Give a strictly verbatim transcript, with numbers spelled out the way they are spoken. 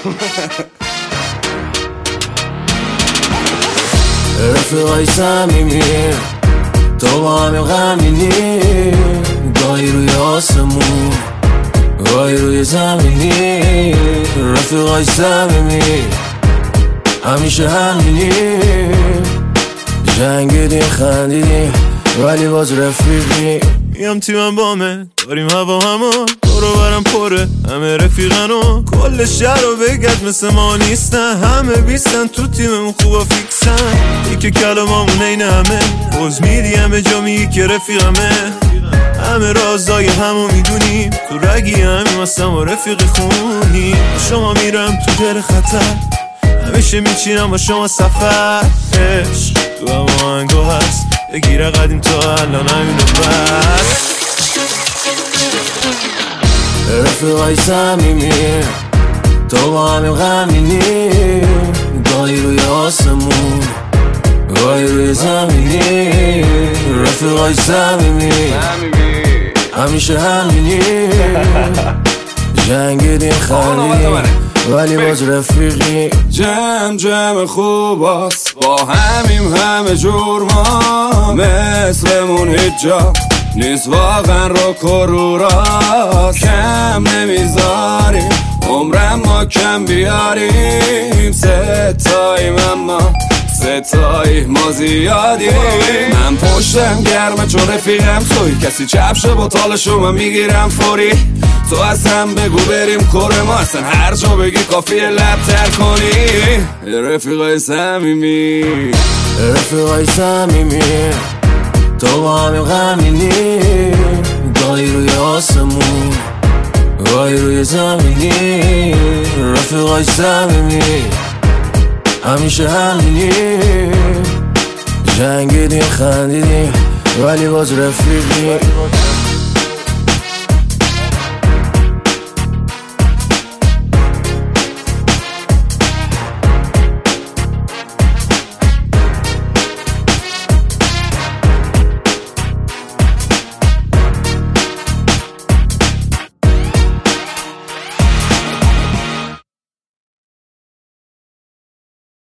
رفیقای صمیمی تو با همین غمینی، گاهی روی آسمون گاهی روی زمینی. رفیقای صمیمی همیشه همینی، جنگیدیم خندیدیم ولی باز رفیقی. میام تیمم بامه داریم هوا همون دورو برم پره، همه رفیقنو کل شهر رو بگرد مثل ما نیستن، همه بیستن تو تیممون خوبا فیکسن. یکی کلامامون این همه روز میدی همه جا میگی که رفیقمه، همه رازای همو میدونیم تو رگی همیم هستم و رفیق خونی. شما میرم تو دل خطر همیشه میچینم با شما سفر، عشق تو هم آهنگو هست بگیره قدیم تا الان همینو بس. رفیقای صمیمی تو با همین غمینی، گاهی روی آسمون گاهی روی زمینی. رفیقای صمیمی همیشه همینی، جنگیدیم خندیدیم ولی باز رفیقی. جمع جمع خوب است با همیم همه جور ما، مثلمون هیچ جا نیست واقعا رو کروراست. کم نمیذاریم عمرم ما کم بیاریم، ستاییم اما ستایی ما زیادیم. من پشتم گرمه چون رفیقم توی، کسی چپشه با تالشو من میگیرم فوری. تو از هم بگو بریم کره ما، اصلا هر جا بگی کافیه لب تر کنی. رفیقای صمیمی رفیقای صمیمی تو با همین غمینی، گاهی روی آسمون گاهی روی زمینی. رفیقای صمیمی همیشه همینی، جنگیدیم خندیدیم ولی باز رفیقی.